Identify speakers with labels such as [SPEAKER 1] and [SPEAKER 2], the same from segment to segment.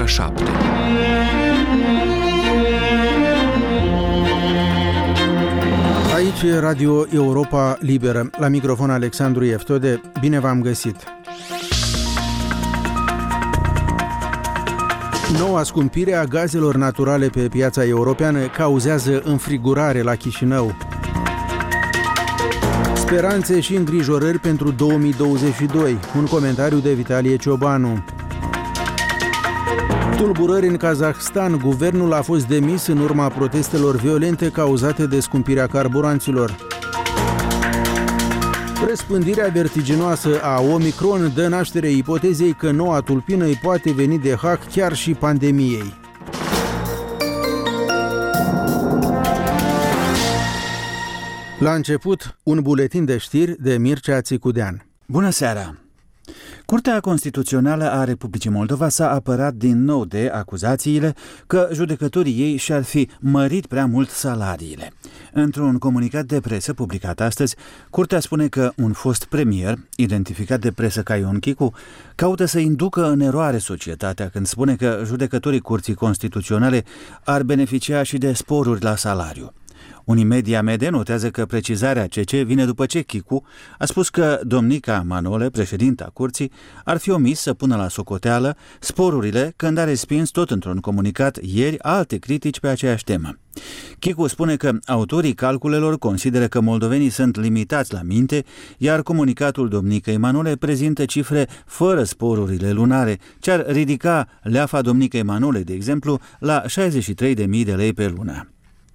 [SPEAKER 1] ora 7.
[SPEAKER 2] Aici e Radio Europa Liberă. La microfon Alexandru Eftode. Bine v-am găsit. Noua scumpire a gazelor naturale pe piața europeană cauzează înfrigurare la Chișinău. Speranțe și îngrijorări pentru 2022. Un comentariu de Vitalie Ciobanu. Tulburări în Kazahstan. Guvernul a fost demis în urma protestelor violente cauzate de scumpirea carburanților. Răspândirea vertiginoasă a Omicron dă naștere ipotezei că noua tulpină îi poate veni de hack chiar și pandemiei. La început, un buletin de știri de Mircea Țicudean.
[SPEAKER 3] Bună seara! Curtea Constituțională a Republicii Moldova s-a apărat din nou de acuzațiile că judecătorii ei și-ar fi mărit prea mult salariile. Într-un comunicat de presă publicat astăzi, Curtea spune că un fost premier, identificat de presă ca Ion Chicu, caută să inducă în eroare societatea când spune că judecătorii Curții Constituționale ar beneficia și de sporuri la salariu. Unimedia Mede notează că precizarea CC vine după ce Chicu a spus că domnica Manole, președinta curții, ar fi omis să pună la socoteală sporurile când a respins tot într-un comunicat ieri alte critici pe aceeași temă. Chicu spune că autorii calculelor consideră că moldovenii sunt limitați la minte, iar comunicatul domnicei Manole prezintă cifre fără sporurile lunare, ce ar ridica leafa domnicei Manole, de exemplu, la 63.000 de lei pe lună.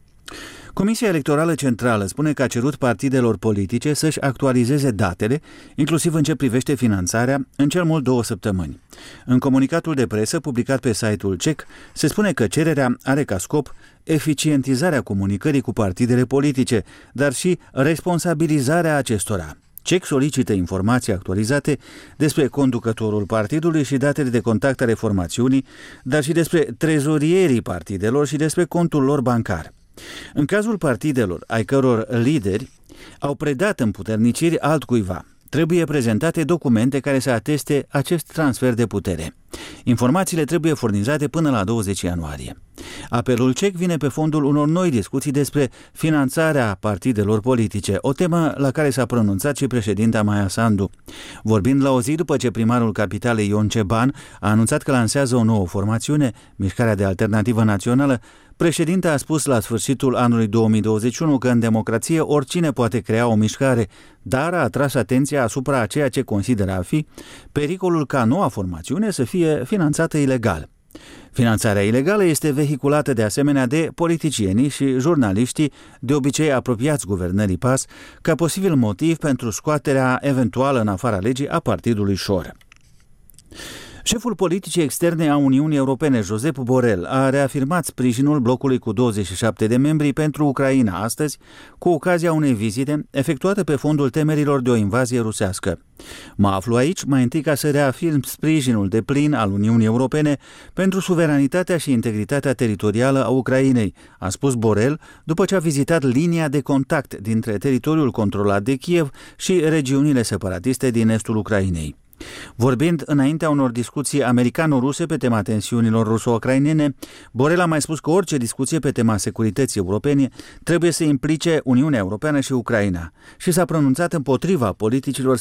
[SPEAKER 3] Comisia Electorală Centrală spune că a cerut partidelor politice să-și actualizeze datele, inclusiv în ce privește finanțarea, în cel mult 2 săptămâni. În comunicatul de presă publicat pe site-ul CEC, se spune că cererea are ca scop eficientizarea comunicării cu partidele politice, dar și responsabilizarea acestora. CEC solicită informații actualizate despre conducătorul partidului și datele de contact ale formațiunii, dar și despre trezorierii partidelor și despre contul lor bancar. În cazul partidelor, ai căror lideri au predat împuterniciri altcuiva, trebuie prezentate documente care să ateste acest transfer de putere. Informațiile trebuie furnizate până la 20 ianuarie. Apelul CEC vine pe fondul unor noi discuții despre finanțarea partidelor politice, o temă la care s-a pronunțat și președinta Maia Sandu. Vorbind la o zi după ce primarul capitalei Ion Ceban a anunțat că lansează o nouă formațiune, Mișcarea de Alternativă Națională, președinta a spus la sfârșitul anului 2021 că în democrație oricine poate crea o mișcare, dar a atras atenția asupra a ceea ce consideră a fi pericolul ca noua formațiune să fie finanțată ilegal. Finanțarea ilegală este vehiculată de asemenea de politicienii și jurnaliștii de obicei apropiați guvernării PAS ca posibil motiv pentru scoaterea eventuală în afara legii a partidului Șor. Șeful politicii externe a Uniunii Europene, Josep Borrell, a reafirmat sprijinul blocului cu 27 de membri pentru Ucraina astăzi, cu ocazia unei vizite efectuate pe fondul temerilor de o invazie rusească. Mă aflu aici mai întâi ca să reafirm sprijinul deplin al Uniunii Europene pentru suveranitatea și integritatea teritorială a Ucrainei, a spus Borrell după ce a vizitat linia de contact dintre teritoriul controlat de Kiev și regiunile separatiste din estul Ucrainei. Vorbind înaintea unor discuții americano-ruse pe tema tensiunilor ruso-ucrainene, Borrell a mai spus că orice discuție pe tema securității europene trebuie să implice Uniunea Europeană și Ucraina și s-a pronunțat împotriva politicilor